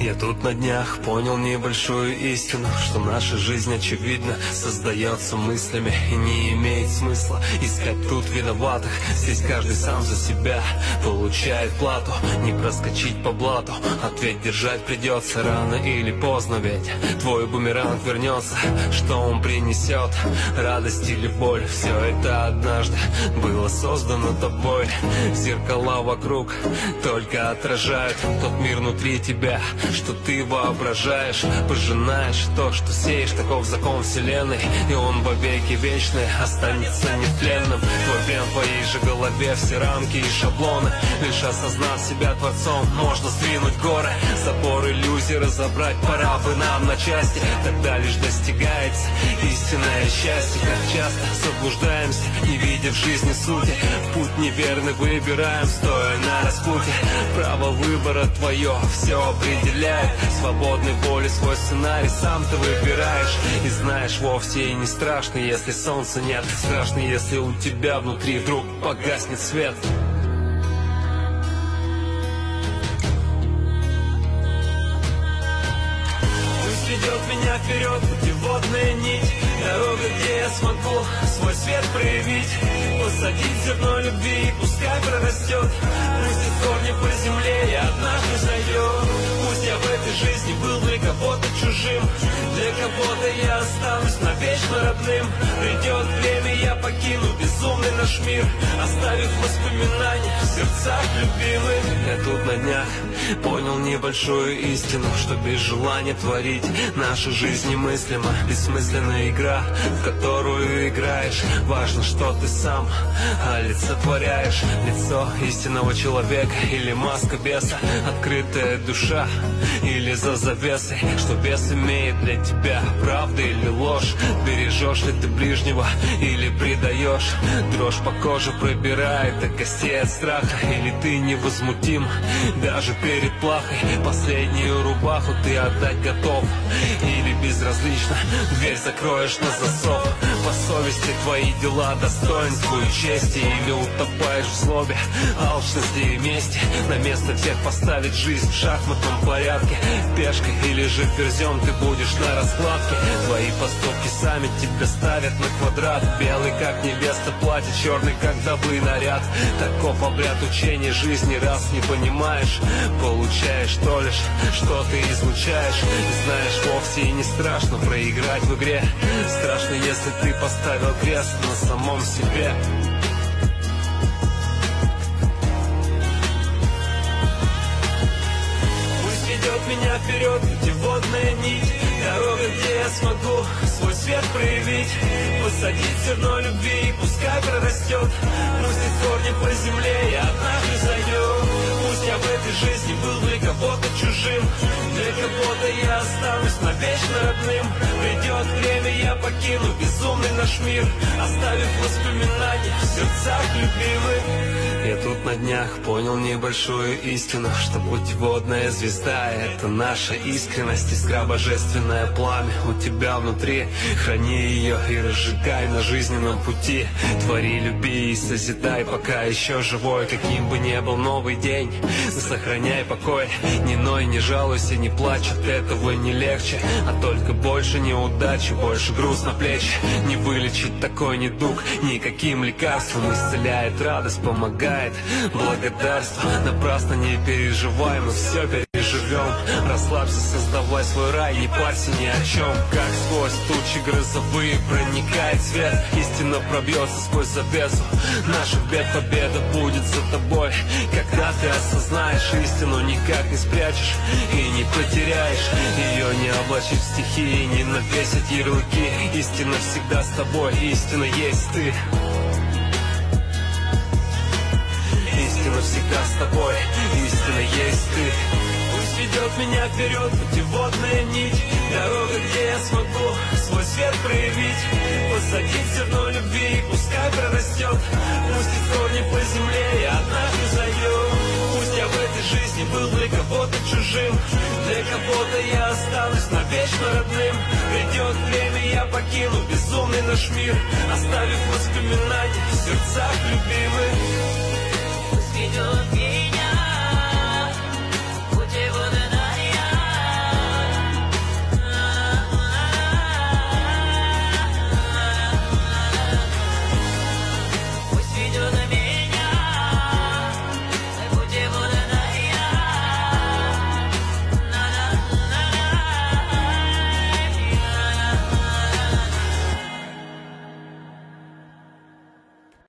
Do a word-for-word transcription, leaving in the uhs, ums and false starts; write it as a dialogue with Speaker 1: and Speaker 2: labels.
Speaker 1: Я тут на днях понял небольшую истину, что наша жизнь, очевидно, создается мыслями и не имеет смысла искать тут виноватых. Здесь каждый сам за себя получает плату. Не проскочить по блату, ответ держать придется рано или поздно, ведь твой бумеранг вернется. Что он принесет, радость или боль, все это однажды было создано тобой. Зеркала вокруг только отражают тот мир внутри тебя, что ты воображаешь. Пожинаешь то, что сеешь, таков закон вселенной, и он вовеки вечный останется нетленным. Твой плен в твоей же голове, все рамки и шаблоны. Лишь осознав себя творцом, можно сдвинуть горы. Забор иллюзий разобрать пора бы нам на части. Тогда лишь достигается истинное счастье. Как часто заблуждаемся, не видя в жизни сути. Путь неверный выбираем, стоя на распутье. Право выбора твое все определяет. Свободной воли свой сценарий сам ты выбираешь. И знаешь, вовсе и не страшно, если солнца нет. Страшно, если у тебя внутри вдруг погаснет свет. Пусть ведет меня вперед путеводная нить, дорога, где я смогу свой свет проявить. Посадить зерно любви, пускай прорастет. Пусть из корня по земле я однажды зайдет. Пусть я в этой жизни был для кого-то чужим, для кого-то я останусь навечно родным. Придет время, я покину безумный наш мир, оставив воспоминания в сердцах любимых. Я тут на днях понял небольшую истину, что без желания творить наша жизнь немыслима. Бессмысленная игра, в которую играешь. Важно, что ты сам олицетворяешь. Лицо истинного человека или маска беса, открытая душа или за завесой. Что бес имеет для тебя, правда или ложь? Бережешь ли ты ближнего или предаешь? Дрожь по коже пробирает до костей от страха. Или ты невозмутим даже перед плахой? Последнюю рубаху ты отдать готов? Или безразлично дверь закроешь на засов? По совести твои дела достоинству и чести, или утопаешь в злобе, алчности и мести? На место всех поставить жизнь в шахматном порядке. Пешкой или же ферзем ты будешь на раскладке. Твои поступки сами тебя ставят на квадрат. Белый как невеста платье, черный как добрый наряд. Таков обряд учения жизни, раз не понимаешь, получаешь то лишь, что ты излучаешь. И знаешь, вовсе и не страшно проиграть в игре. Страшно, если ты поставил крест на самом себе. Пусть ведет меня вперед путеводная нить, дорога, где я смогу свой свет проявить. Посадить зерно любви, пускай прорастет. Пусть из корня по земле я однажды зайдет. Пусть я в этой жизни был для кого-то чужим, для кого-то я останусь навечно родным. Придет время, я покину безумный наш мир, оставив воспоминания в сердцах любимых. Я тут на днях понял небольшую истину, что путеводная звезда — это наша искренность, искра божественное пламя у тебя внутри. Храни ее и разжигай на жизненном пути. Твори, люби и созидай, пока еще живой. Каким бы ни был новый день, сохраняй покой. Не ной, не жалуйся, не плачь, от этого не легче, а только больше неудачи, больше груз на плечи. Не вылечить такой недуг никаким лекарством. Исцеляет радость, помогает благодарство. Напрасно не переживай, мы все переживем. Расслабься, создавай свой рай, не парься ни о чем. Как сквозь тучи грозовые проникает свет, истина пробьется сквозь завесу наших бед. Победа будет за тобой, когда ты осознаешь истину, никак не спрячешь и не потеряешь. Ее не облачить в стихи, не навесить ярлыки. Истина всегда с тобой, истина есть ты. Истина всегда с тобой, истина есть ты. Пусть ведет меня вперед путеводная нить, дорога, где я смогу свой свет проявить. Посадить зерно любви, пускай прорастет. Пусть из корня по земле я однажды зайдет. Пусть я в этой жизни был для кого-то чужим, для кого-то я останусь навечно родным. Придет время, я покину безумный наш мир, оставив воспоминания в сердцах любимых.